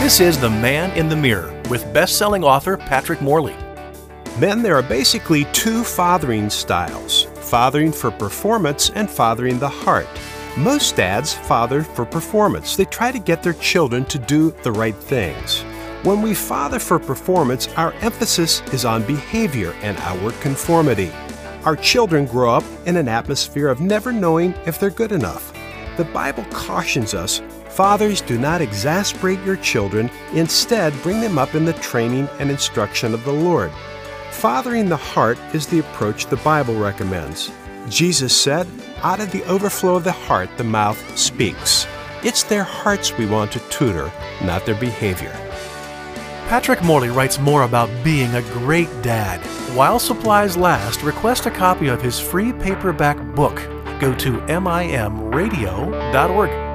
This is The Man in the Mirror with best-selling author Patrick Morley. Men, there are basically two fathering styles, fathering for performance and fathering the heart. Most dads father for performance. They try to get their children to do the right things. When we father for performance, our emphasis is on behavior and outward conformity. Our children grow up in an atmosphere of never knowing if they're good enough. The Bible cautions us, fathers, do not exasperate your children, instead bring them up in the training and instruction of the Lord. Fathering the heart is the approach the Bible recommends. Jesus said, out of the overflow of the heart, the mouth speaks. It's their hearts we want to tutor, not their behavior. Patrick Morley writes more about being a great dad. While supplies last, request a copy of his free paperback book. Go to mimradio.org.